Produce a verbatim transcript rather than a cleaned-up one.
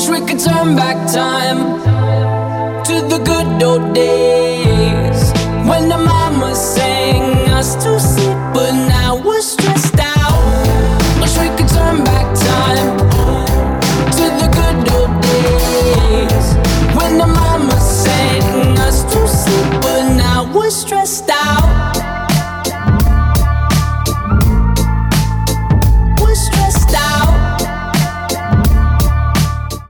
we could turn back time to the good old days.